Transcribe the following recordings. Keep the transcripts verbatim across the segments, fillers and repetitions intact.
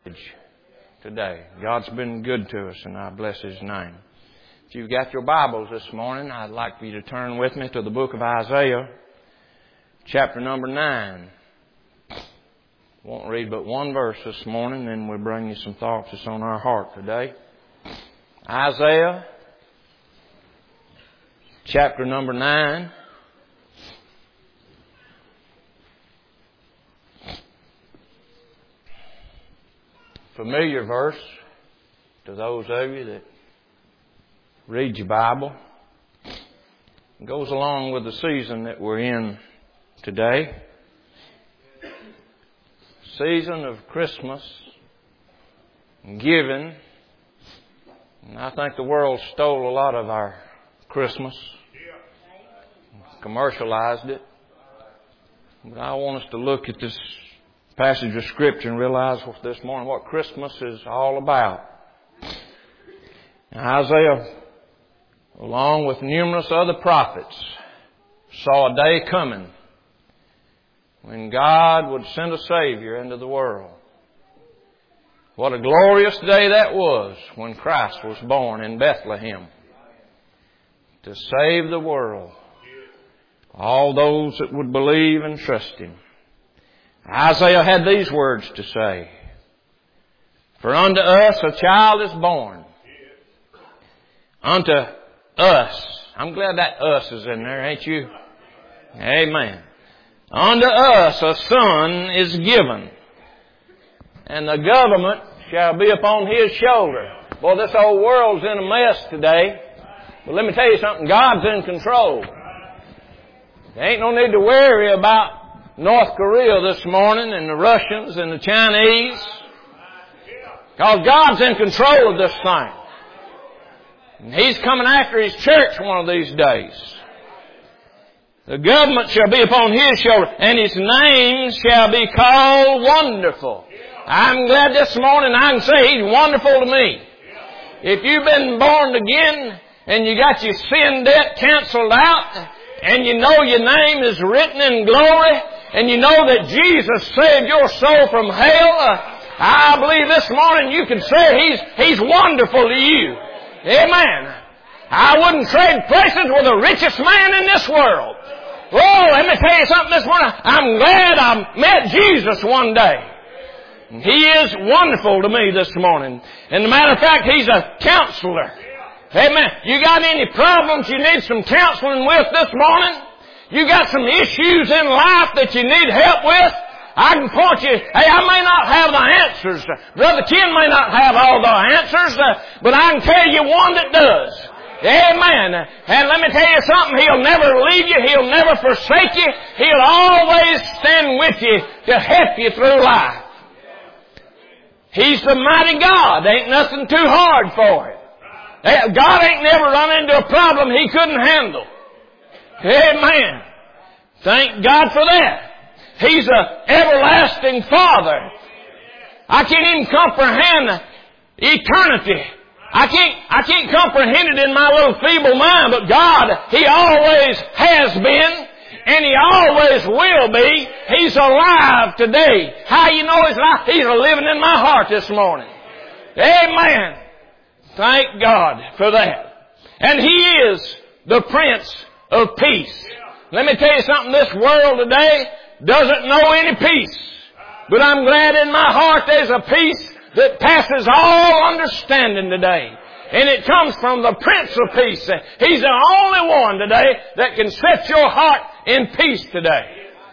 today. God's been good to us, and I bless His name. If you've got your Bibles this morning, I'd like for you to turn with me to the book of Isaiah, chapter number nine. Won't read but one verse this morning, then we'll bring you some thoughts that's on our heart today. Isaiah, chapter number nine. Familiar verse to those of you that read your Bible. It goes along with the season that we're in today. Season of Christmas and giving. And I think the world stole a lot of our Christmas. Commercialized it. But I want us to look at this passage of Scripture and realize this morning what Christmas is all about. Now, Isaiah, along with numerous other prophets, saw a day coming when God would send a Savior into the world. What a glorious day that was when Christ was born in Bethlehem to save the world, all those that would believe and trust Him. Isaiah had these words to say, "For unto us a child is born, unto us." I'm glad that "us" is in there, ain't you? Amen. "Unto us a son is given, and the government shall be upon His shoulder." Boy, this whole world's in a mess today. But let me tell you something, God's in control. There ain't no need to worry about North Korea this morning and the Russians and the Chinese. Because God's in control of this thing. And He's coming after His church one of these days. "The government shall be upon His shoulder, and His name shall be called Wonderful." I'm glad this morning I can say He's wonderful to me. If you've been born again and you got your sin debt canceled out, and you know your name is written in glory, and you know that Jesus saved your soul from hell, uh, I believe this morning you can say He's, He's wonderful to you. Amen. I wouldn't trade places with the richest man in this world. Oh, let me tell you something this morning. I'm glad I met Jesus one day. He is wonderful to me this morning. And as a matter of fact, He's a counselor. Amen. You got any problems you need some counseling with this morning? You got some issues in life that you need help with? I can point you, hey, I may not have the answers. Brother Ken may not have all the answers, uh, but I can tell you one that does. Amen. And let me tell you something, He'll never leave you. He'll never forsake you. He'll always stand with you to help you through life. He's the mighty God. Ain't nothing too hard for Him. God ain't never run into a problem He couldn't handle. Amen. Thank God for that. He's an everlasting Father. I can't even comprehend eternity. I can't, I can't comprehend it in my little feeble mind, but God, He always has been, and He always will be. He's alive today. How you know He's alive? He's living in my heart this morning. Amen. Thank God for that. And He is the Prince of Peace. Let me tell you something, this world today doesn't know any peace. But I'm glad in my heart there's a peace that passes all understanding today. And it comes from the Prince of Peace. He's the only one today that can set your heart in peace today.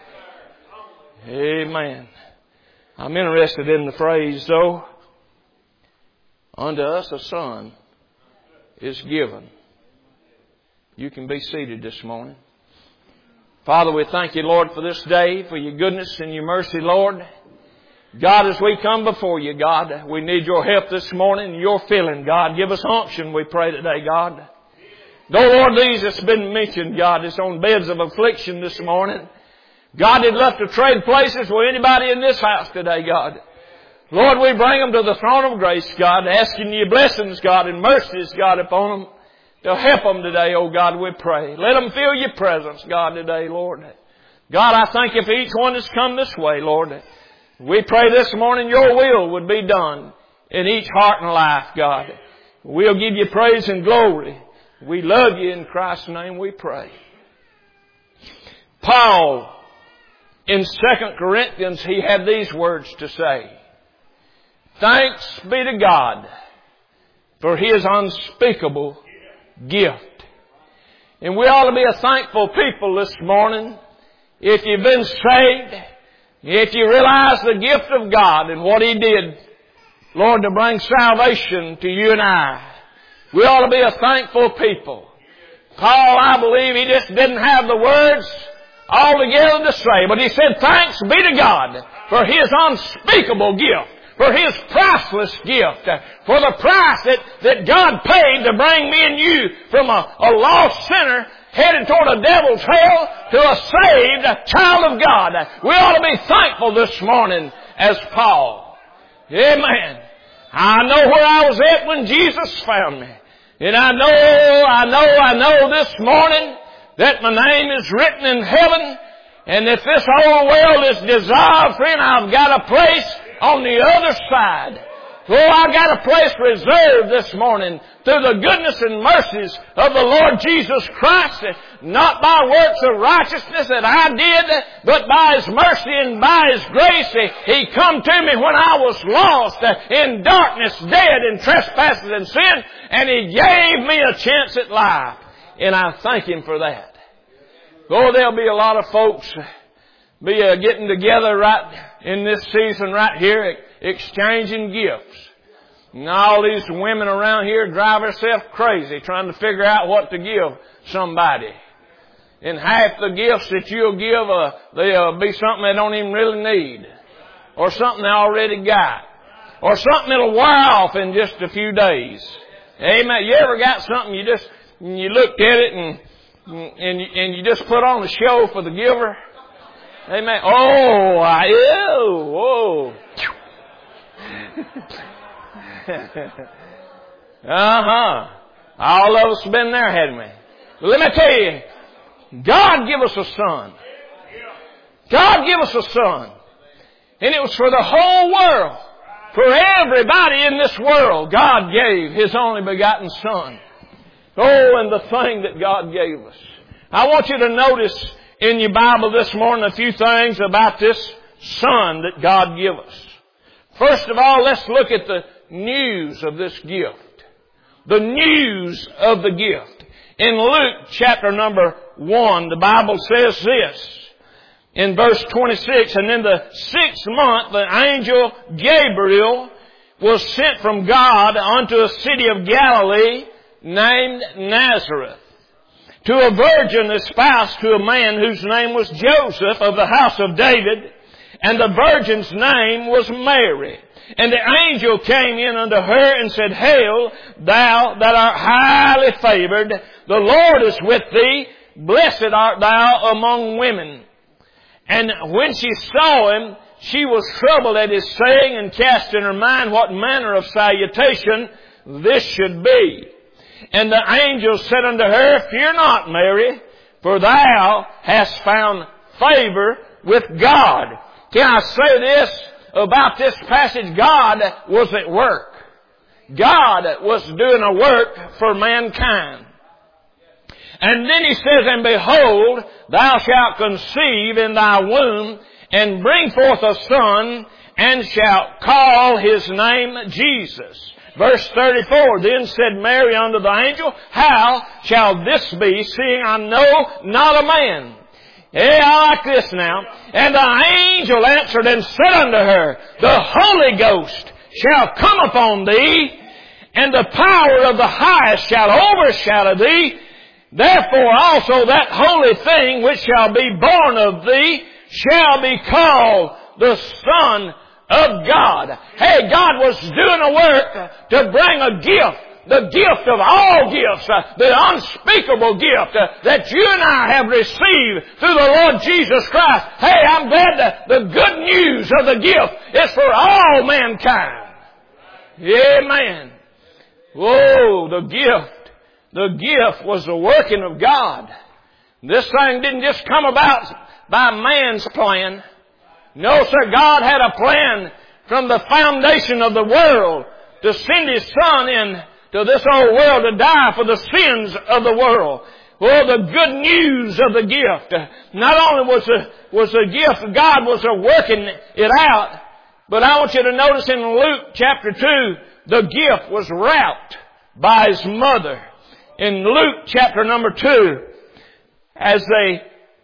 Amen. I'm interested in the phrase though, "Unto us a son is given." You can be seated this morning. Father, we thank You, Lord, for this day, for Your goodness and Your mercy, Lord. God, as we come before You, God, we need Your help this morning, Your filling, God. Give us unction, we pray today, God. Though, Lord, these that's been mentioned, God, that's on beds of affliction this morning. God, they'd love to trade places with anybody in this house today, God. Lord, we bring them to the throne of grace, God, asking Your blessings, God, and mercies, God, upon them. To help them today, oh God, we pray. Let them feel Your presence, God, today, Lord. God, I thank You for each one that's come this way, Lord. We pray this morning your will would be done in each heart and life, God. We'll give you praise and glory. We love you. In Christ's name we pray. Paul, in Second Corinthians, he had these words to say. Thanks be to God for His unspeakable gift. And we ought to be a thankful people this morning. If you've been saved, if you realize the gift of God and what He did, Lord, to bring salvation to you and I, we ought to be a thankful people. Paul, I believe, he just didn't have the words altogether to say, but he said, thanks be to God for His unspeakable gift, for His priceless gift, for the price that, that God paid to bring me and you from a, a lost sinner headed toward a devil's hell to a saved child of God. We ought to be thankful this morning as Paul. Amen. I know where I was at when Jesus found me. And I know, I know, I know this morning that my name is written in heaven. And if this whole world is dissolved, friend, I've got a place on the other side. Oh, I got a place reserved this morning through the goodness and mercies of the Lord Jesus Christ, not by works of righteousness that I did, but by His mercy and by His grace. He come to me when I was lost in darkness, dead in trespasses and sin, and He gave me a chance at life. And I thank Him for that. Oh, there'll be a lot of folks be uh, getting together right in this season right here, exchanging gifts. And all these women around here drive themselves crazy trying to figure out what to give somebody. And half the gifts that you'll give, uh, they'll be something they don't even really need. Or something they already got. Or something that'll wear off in just a few days. Amen. You ever got something you just, you looked at it and, and, you, and you just put on a show for the giver? Amen. Oh, I, oh, whoa. uh-huh. All of us have been there, hadn't we? But let me tell you, God give us a son. God give us a son. And it was for the whole world. For everybody in this world, God gave His only begotten Son. Oh, and the thing that God gave us. I want you to notice in your Bible this morning a few things about this Son that God gave us. First of all, let's look at the news of this gift. The news of the gift. In Luke chapter number one, the Bible says this. In verse twenty-six, and in the sixth month, the angel Gabriel was sent from God unto a city of Galilee named Nazareth, to a virgin espoused to a man whose name was Joseph of the house of David, and the virgin's name was Mary. And the angel came in unto her and said, Hail, thou that art highly favored, the Lord is with thee, blessed art thou among women. And when she saw him, she was troubled at his saying, and cast in her mind what manner of salutation this should be. And the angel said unto her, Fear not, Mary, for thou hast found favor with God. Can I say this about this passage? God was at work. God was doing a work for mankind. And then he says, And behold, thou shalt conceive in thy womb, and bring forth a son, and shalt call his name Jesus. Verse thirty-four, Then said Mary unto the angel, How shall this be, seeing I know not a man? Hey, I like this now. And the angel answered and said unto her, The Holy Ghost shall come upon thee, and the power of the highest shall overshadow thee. Therefore also that holy thing which shall be born of thee shall be called the Son of God. Hey, God was doing a work to bring a gift, the gift of all gifts, uh, the unspeakable gift uh, that you and I have received through the Lord Jesus Christ. Hey, I'm glad that the good news of the gift is for all mankind. Amen. Whoa, the gift. The gift was the working of God. This thing didn't just come about by man's plan. No, sir, God had a plan from the foundation of the world to send His Son in to this old world to die for the sins of the world. Oh, the good news of the gift. Not only was the, was the gift, God was working it out, but I want you to notice in Luke chapter two, the gift was wrapped by His mother. In Luke chapter number two, as they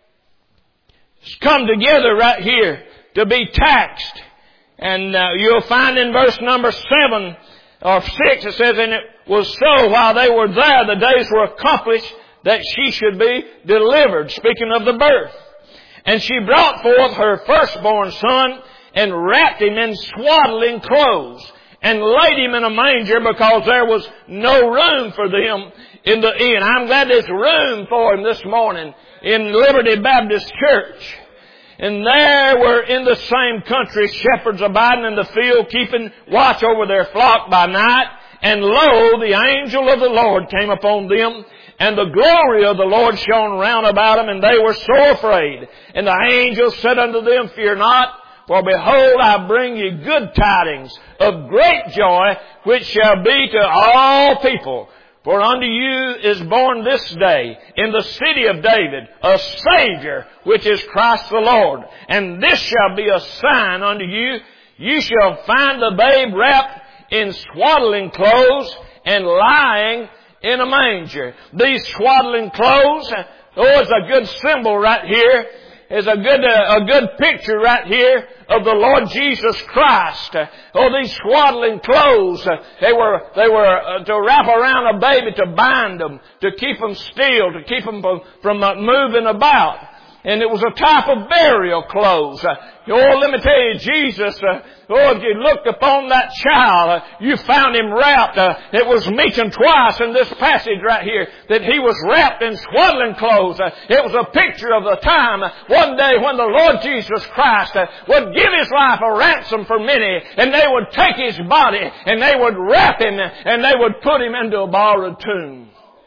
come together right here to be taxed, and uh, you'll find in verse number seven or six, it says, and it was so while they were there, the days were accomplished that she should be delivered, speaking of the birth. And she brought forth her firstborn son and wrapped him in swaddling clothes and laid him in a manger because there was no room for them in the inn. I'm glad there's room for him this morning in Liberty Baptist Church. And there were in the same country shepherds abiding in the field, keeping watch over their flock by night. And lo, the angel of the Lord came upon them, and the glory of the Lord shone round about them, and they were so afraid. And the angel said unto them, Fear not, for behold, I bring you good tidings of great joy, which shall be to all people. For unto you is born this day in the city of David a Savior, which is Christ the Lord. And this shall be a sign unto you. You shall find the babe wrapped in swaddling clothes and lying in a manger. These swaddling clothes, oh, it's a good symbol right here. It's a good, uh, a good picture right here of the Lord Jesus Christ. Oh, these swaddling clothes, uh, they were, they were uh, to wrap around a baby, to bind them, to keep them still, to keep them from, from uh, moving about. And it was a type of burial clothes. Uh, oh, let me tell you, Jesus, uh, oh, if you looked upon that child, uh, you found him wrapped. Uh, it was mentioned twice in this passage right here that he was wrapped in swaddling clothes. Uh, it was a picture of the time, uh, one day when the Lord Jesus Christ uh, would give His life a ransom for many, and they would take His body, and they would wrap Him, and they would put Him into a borrowed tomb.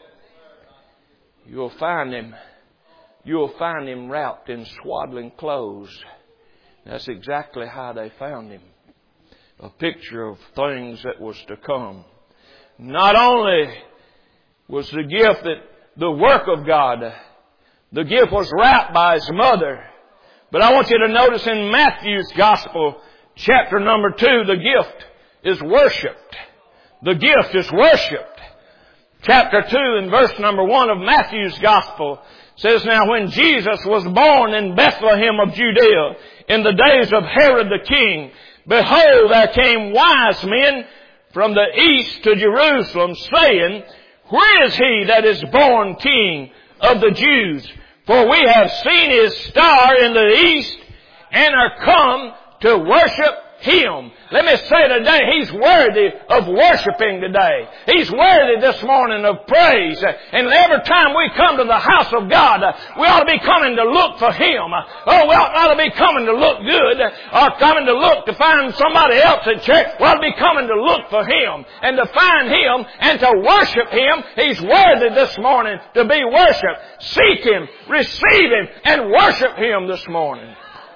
You'll find Him. You'll find Him wrapped in swaddling clothes. That's exactly how they found Him. A picture of things that was to come. Not only was the gift that the work of God, the gift was wrapped by His mother, but I want you to notice in Matthew's Gospel, chapter number two, the gift is worshipped. The gift is worshipped. Chapter two and verse number one of Matthew's Gospel says, Now when Jesus was born in Bethlehem of Judea, in the days of Herod the king, behold, there came wise men from the east to Jerusalem, saying, Where is he that is born King of the Jews? For we have seen His star in the east, and are come to worship Him. Let me say today, He's worthy of worshiping today. He's worthy this morning of praise. And every time we come to the house of God, we ought to be coming to look for Him. Oh, we ought not to be coming to look good, or coming to look to find somebody else at church. We ought to be coming to look for Him, and to find Him, and to worship Him. He's worthy this morning to be worshiped. Seek Him, receive Him, and worship Him this morning.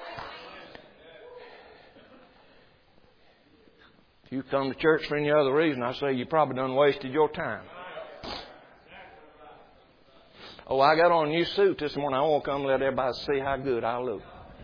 If you come to church for any other reason, I say you probably done wasted your time. Oh, I got on a new suit this morning. I want to come let everybody see how good I look.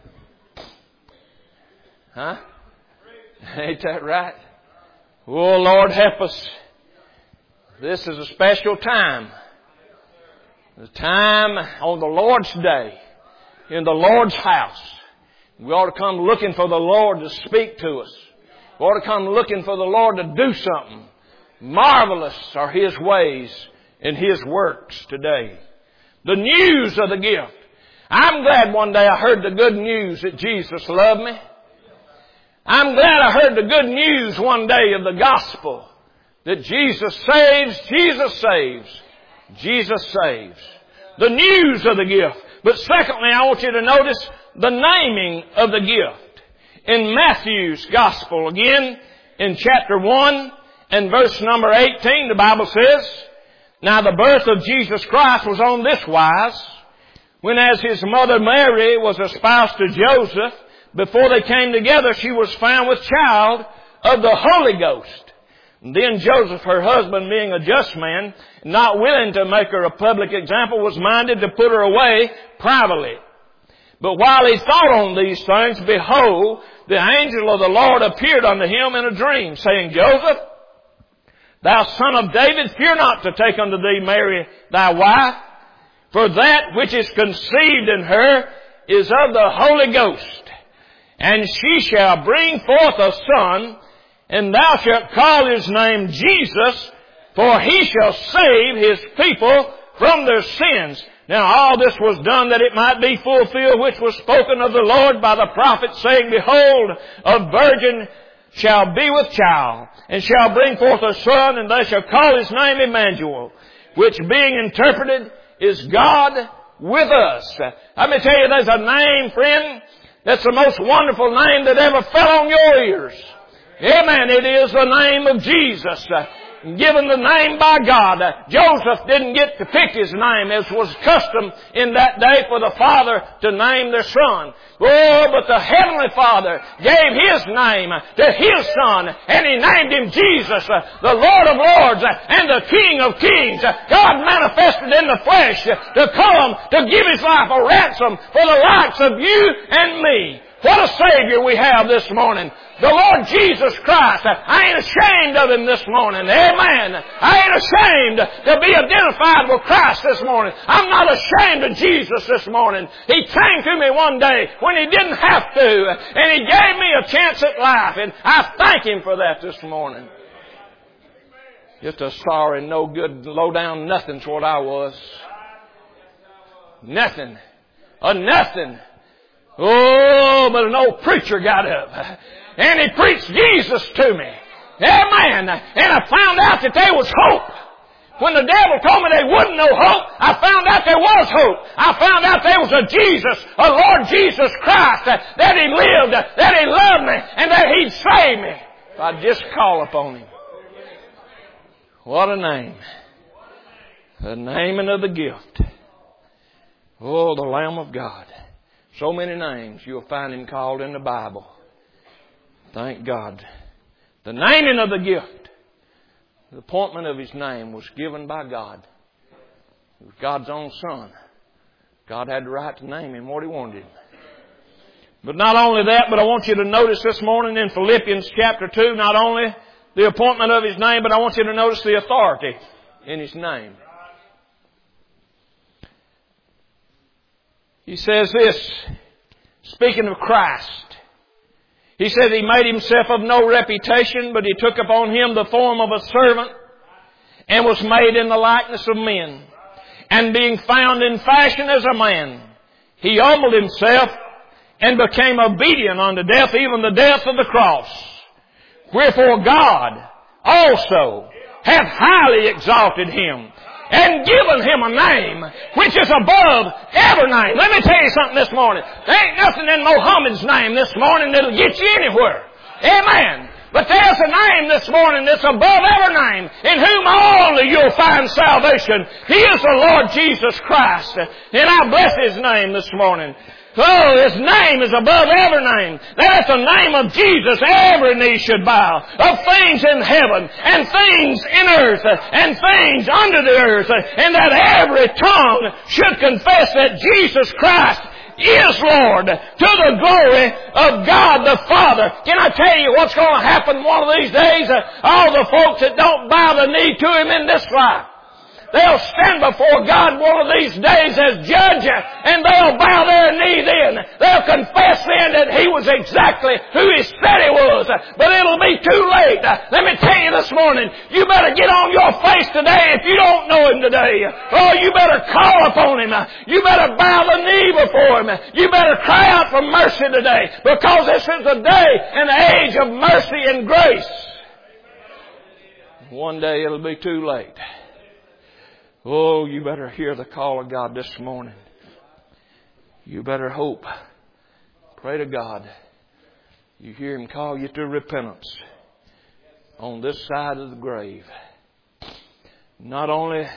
Huh? Ain't that right? Oh, Lord, help us. This is a special time. The time on the Lord's day, in the Lord's house. We ought to come looking for the Lord to speak to us. We ought to come looking for the Lord to do something. Marvelous are His ways and His works today. The news of the gift. I'm glad one day I heard the good news that Jesus loved me. I'm glad I heard the good news one day of the gospel. That Jesus saves, Jesus saves, Jesus saves. The news of the gift. But secondly, I want you to notice the naming of the gift. In Matthew's Gospel, again, in chapter one and verse number eighteen, the Bible says, Now the birth of Jesus Christ was on this wise, when as His mother Mary was espoused to Joseph, before they came together, she was found with child of the Holy Ghost. And then Joseph, her husband, being a just man, not willing to make her a public example, was minded to put her away privately. But while he thought on these things, behold, the angel of the Lord appeared unto him in a dream, saying, Joseph, thou son of David, fear not to take unto thee Mary thy wife, for that which is conceived in her is of the Holy Ghost. And she shall bring forth a son, and thou shalt call his name Jesus, for he shall save his people from their sins. Now all this was done that it might be fulfilled which was spoken of the Lord by the prophet, saying, Behold, a virgin shall be with child, and shall bring forth a son, and they shall call his name Emmanuel, which being interpreted is God with us. Let me tell you, there's a name, friend, that's the most wonderful name that ever fell on your ears. Amen. It is the name of Jesus, uh, given the name by God. Uh, Joseph didn't get to pick his name, as was custom in that day for the father to name their son. Oh, but the Heavenly Father gave His name to His Son, and He named Him Jesus, uh, the Lord of Lords, uh, and the King of Kings. Uh, God manifested in the flesh uh, to come to give His life a ransom for the likes of you and me. What a Savior we have this morning. The Lord Jesus Christ. I ain't ashamed of Him this morning. Amen. I ain't ashamed to be identified with Christ this morning. I'm not ashamed of Jesus this morning. He came to me one day when He didn't have to, and He gave me a chance at life, and I thank Him for that this morning. Just a sorry, no good, low down nothing's what I was. Nothing. A nothing. Oh, but an old preacher got up and he preached Jesus to me. Amen. And I found out that there was hope. When the devil told me there wasn't no hope, I found out there was hope. I found out there was a Jesus, a Lord Jesus Christ, that He lived, that He loved me, and that He'd save me if I'd just call upon Him. What a name. The naming of the gift. Oh, the Lamb of God. So many names you'll find Him called in the Bible. Thank God. The naming of the gift. The appointment of His name was given by God. It was God's own Son. God had the right to name Him what He wanted Him. But not only that, but I want you to notice this morning in Philippians chapter two, not only the appointment of His name, but I want you to notice the authority in His name. He says this, speaking of Christ. He said He made Himself of no reputation, but He took upon Him the form of a servant, and was made in the likeness of men. And being found in fashion as a man, He humbled Himself, and became obedient unto death, even the death of the cross. Wherefore God also hath highly exalted Him, and given Him a name which is above every name. Let me tell you something this morning. There ain't nothing in Mohammed's name this morning that'll get you anywhere. Amen. But there's a name this morning that's above every name, in whom only you'll find salvation. He is the Lord Jesus Christ. And I bless His name this morning. Oh, His name is above every name. That at the name of Jesus, every knee should bow, of things in heaven, and things in earth, and things under the earth, and that every tongue should confess that Jesus Christ is Lord, to the glory of God the Father. Can I tell you what's going to happen one of these days? All the folks that don't bow the knee to Him in this life, they'll stand before God one of these days as judge, and they'll bow their knee then. They'll confess then that He was exactly who He said He was. But it'll be too late. Let me tell you this morning, you better get on your face today if you don't know Him today. Oh, you better call upon Him. You better bow the knee before Him. You better cry out for mercy today, because this is the day and the age of mercy and grace. One day it'll be too late. Oh, you better hear the call of God this morning. You better hope. Pray to God. You hear Him call you to repentance on this side of the grave. Not only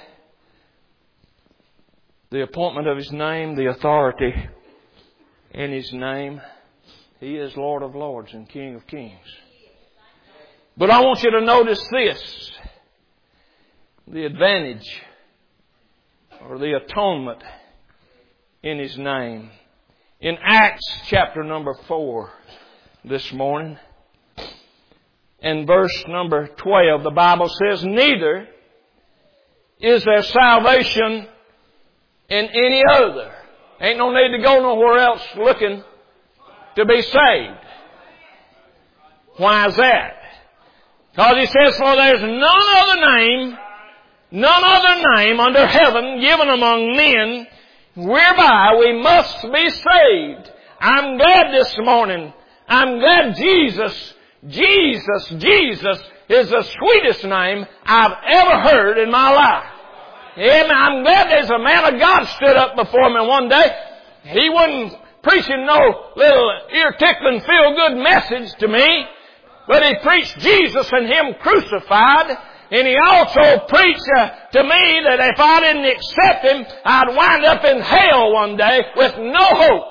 the appointment of His name, the authority in His name. He is Lord of Lords and King of Kings. But I want you to notice this. The advantage or the atonement in His name. In Acts chapter number four this morning, in verse number twelve, the Bible says, neither is there salvation in any other. Ain't no need to go nowhere else looking to be saved. Why is that? Because He says, for there's none other name, none other name under heaven given among men whereby we must be saved. I'm glad this morning. I'm glad Jesus, Jesus, Jesus is the sweetest name I've ever heard in my life. Amen. I'm glad there's a man of God stood up before me one day. He wasn't preaching no little ear-tickling, feel-good message to me, but he preached Jesus and Him crucified. And he also preached uh, to me that if I didn't accept Him, I'd wind up in hell one day with no hope.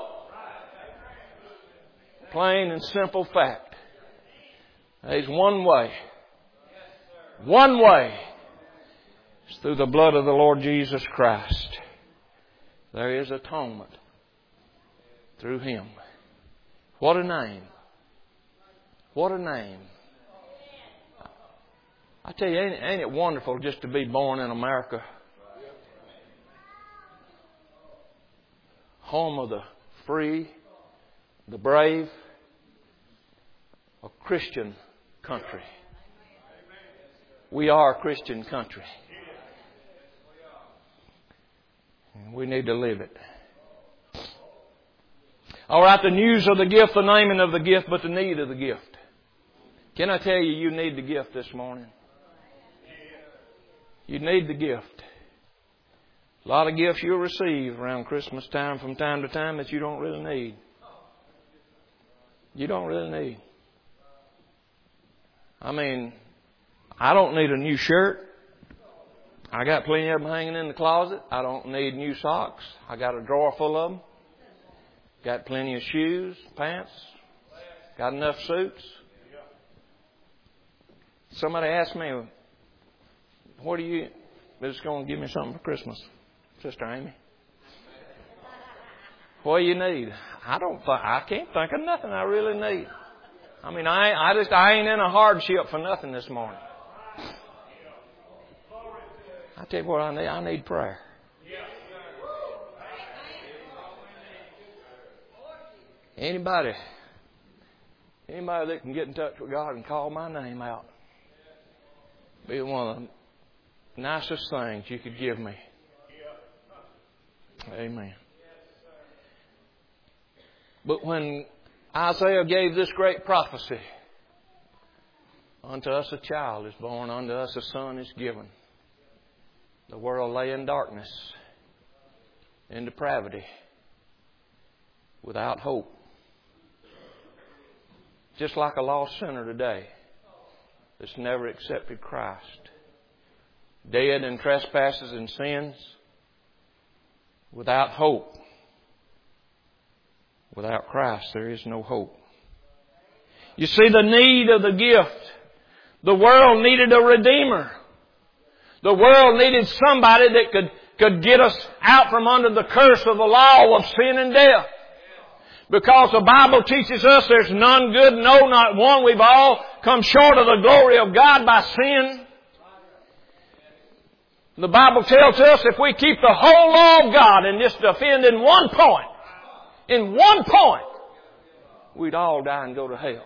Plain and simple fact. There's one way. One way. It's through the blood of the Lord Jesus Christ. There is atonement through Him. What a name. What a name. I tell you, ain't, ain't it wonderful just to be born in America? Home of the free, the brave, a Christian country. We are a Christian country. And we need to live it. All right, the news of the gift, the naming of the gift, but the need of the gift. Can I tell you, you need the gift this morning? You need the gift. A lot of gifts you'll receive around Christmas time from time to time that you don't really need. You don't really need. I mean, I don't need a new shirt. I got plenty of them hanging in the closet. I don't need new socks. I got a drawer full of them. Got plenty of shoes, pants. Got enough suits. Somebody asked me, what are you just going to give me something for Christmas, Sister Amy? What do you need? I don't. Th- I can't think of nothing I really need. I mean, I I just I ain't in a hardship for nothing this morning. I tell you what I need. I need prayer. Anybody, anybody that can get in touch with God and call my name out, be one of the nicest things you could give me. Amen. But when Isaiah gave this great prophecy, unto us a child is born, unto us a son is given. The world lay in darkness, in depravity, without hope. Just like a lost sinner today that's never accepted Christ. Dead in trespasses and sins, without hope. Without Christ, there is no hope. You see the need of the gift. The world needed a Redeemer. The world needed somebody that could, could get us out from under the curse of the law of sin and death. Because the Bible teaches us there's none good, no, not one. We've all come short of the glory of God by sin. The Bible tells us if we keep the whole law of God and just offend in one point, in one point, we'd all die and go to hell.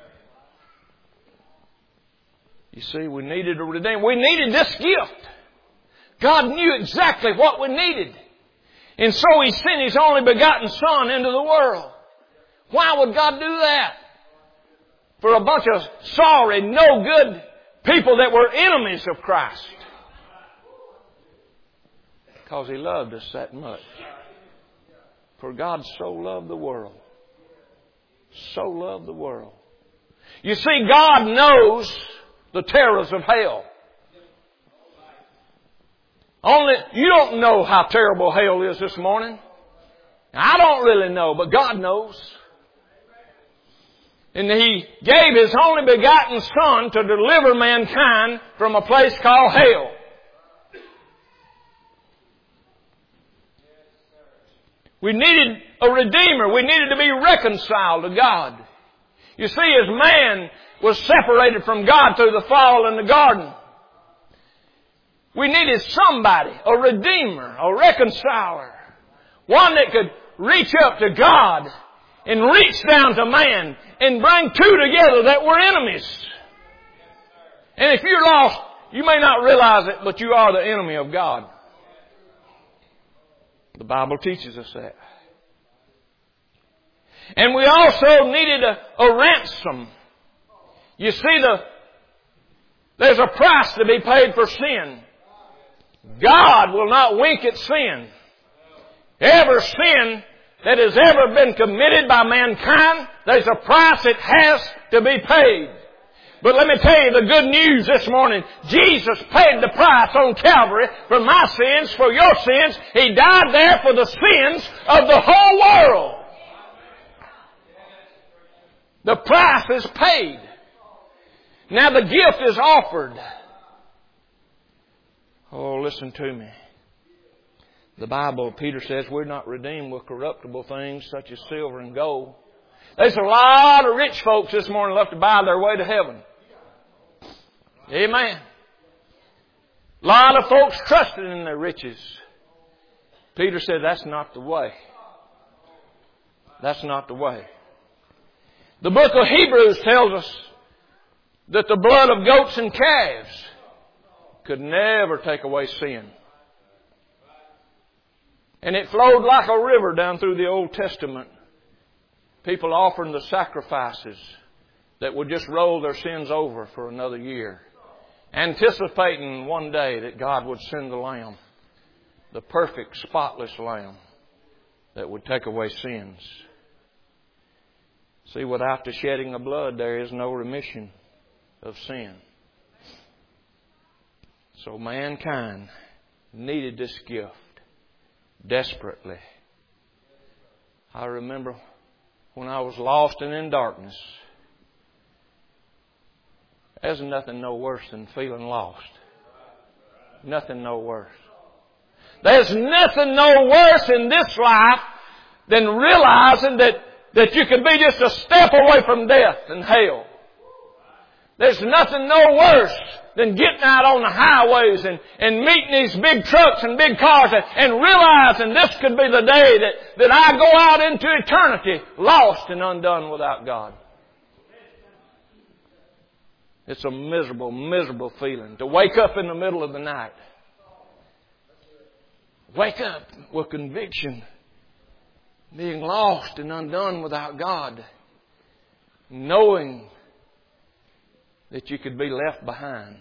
You see, we needed a Redeemer. We needed this gift. God knew exactly what we needed. And so He sent His only begotten Son into the world. Why would God do that? For a bunch of sorry, no good people that were enemies of Christ. Because He loved us that much. For God so loved the world. So loved the world. You see, God knows the terrors of hell. Only you don't know how terrible hell is this morning. I don't really know, but God knows. And He gave His only begotten Son to deliver mankind from a place called hell. We needed a Redeemer. We needed to be reconciled to God. You see, as man was separated from God through the fall in the garden, we needed somebody, a Redeemer, a reconciler, one that could reach up to God and reach down to man and bring two together that were enemies. And if you're lost, you may not realize it, but you are the enemy of God. The Bible teaches us that. And we also needed a, a ransom. You see, the there's a price to be paid for sin. God will not wink at sin. Every sin that has ever been committed by mankind, there's a price that has to be paid. But let me tell you the good news this morning. Jesus paid the price on Calvary for my sins, for your sins. He died there for the sins of the whole world. The price is paid. Now the gift is offered. Oh, listen to me. The Bible, Peter says, we're not redeemed with corruptible things such as silver and gold. There's a lot of rich folks this morning left to buy their way to heaven. Amen. A lot of folks trusted in their riches. Peter said that's not the way. That's not the way. The book of Hebrews tells us that the blood of goats and calves could never take away sin. And it flowed like a river down through the Old Testament. People offering the sacrifices that would just roll their sins over for another year. Anticipating one day that God would send the Lamb. The perfect, spotless Lamb that would take away sins. See, without the shedding of blood, there is no remission of sin. So mankind needed this gift desperately. I remember when I was lost and in darkness, there's nothing no worse than feeling lost. Nothing no worse. There's nothing no worse in this life than realizing that, that you could be just a step away from death and hell. There's nothing no worse than getting out on the highways and, and meeting these big trucks and big cars and, and realizing this could be the day that, that I go out into eternity lost and undone without God. It's a miserable, miserable feeling to wake up in the middle of the night. Wake up with conviction, being lost and undone without God, knowing that you could be left behind.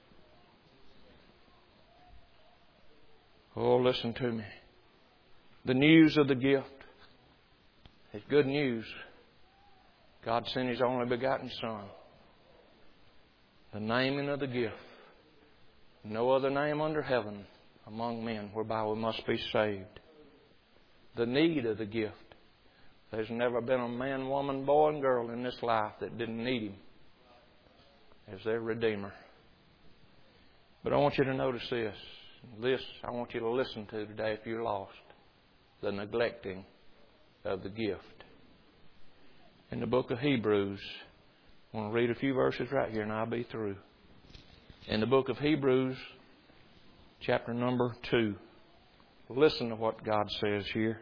Oh, listen to me. The news of the gift is good news. God sent His only begotten Son. The naming of the gift. No other name under heaven among men whereby we must be saved. The need of the gift. There's never been a man, woman, boy, and girl in this life that didn't need Him as their Redeemer. But I want you to notice this. This I want you to listen to today if you're lost. The neglecting of the gift. In the book of Hebrews, I want to read a few verses right here and I'll be through. In the book of Hebrews, chapter number two. Listen to what God says here.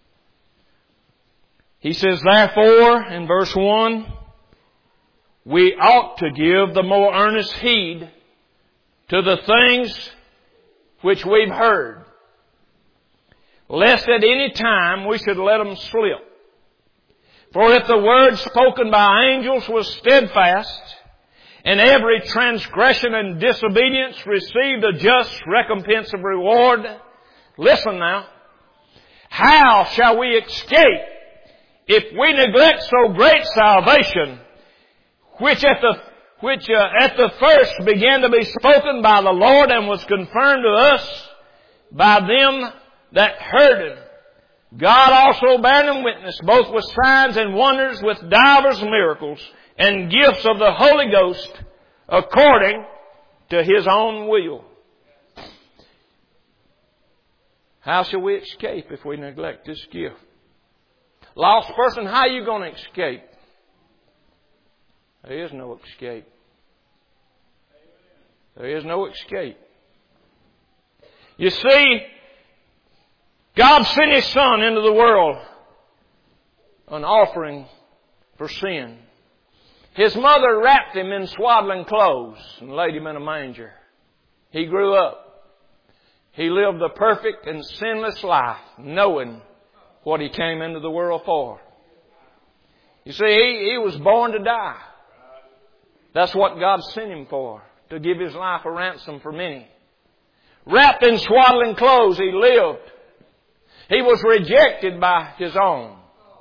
He says, therefore, in verse one, we ought to give the more earnest heed to the things which we've heard, lest at any time we should let them slip. For if the word spoken by angels was steadfast, and every transgression and disobedience received a just recompense of reward, listen now, how shall we escape if we neglect so great salvation, which at the which uh, at the first began to be spoken by the Lord and was confirmed to us by them that heard Him? God also bearing them witness, both with signs and wonders, with divers miracles, and gifts of the Holy Ghost, according to His own will. How shall we escape if we neglect this gift? Lost person, how are you going to escape? There is no escape. There is no escape. You see, God sent His Son into the world, an offering for sin. His mother wrapped Him in swaddling clothes and laid Him in a manger. He grew up. He lived a perfect and sinless life, knowing what He came into the world for. You see, He, he was born to die. That's what God sent Him for, to give His life a ransom for many. Wrapped in swaddling clothes, He lived. He was rejected by His own.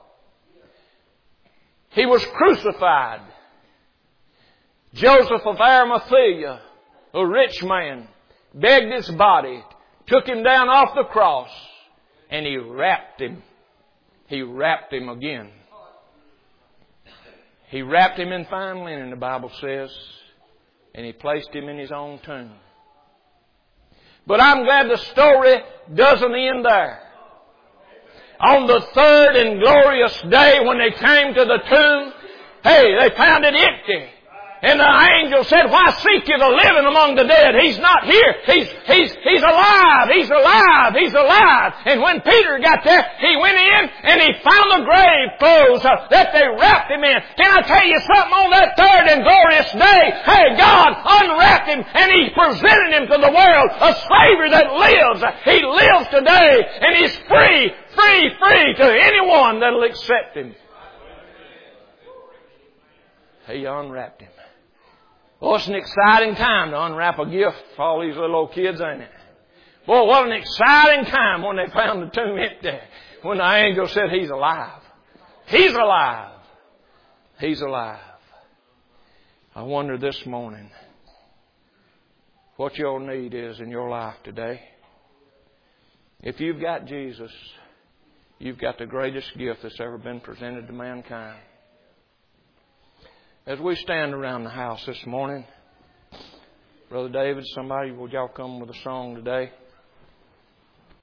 He was crucified. Joseph of Arimathea, a rich man, begged His body, took Him down off the cross, and He wrapped Him. He wrapped Him again. He wrapped Him in fine linen, the Bible says, and He placed Him in His own tomb. But I'm glad the story doesn't end there. On the third and glorious day when they came to the tomb, hey, they found it empty. And the angel said, why seek you the living among the dead? He's not here. He's, he's, he's alive. He's alive. He's alive. And when Peter got there, he went in and he found the grave clothes uh, that they wrapped Him in. Can I tell you something? On that third and glorious day, hey, God unwrapped Him and He presented Him to the world, a Savior that lives. He lives today and He's free, free, free to anyone that will accept Him. He unwrapped Him. Well, it's an exciting time to unwrap a gift for all these little old kids, ain't it? Boy, what an exciting time when they found the tomb empty. When the angel said, He's alive. He's alive. He's alive. I wonder this morning what your need is in your life today. If you've got Jesus, you've got the greatest gift that's ever been presented to mankind. As we stand around the house this morning, Brother David, somebody, would y'all come with a song today?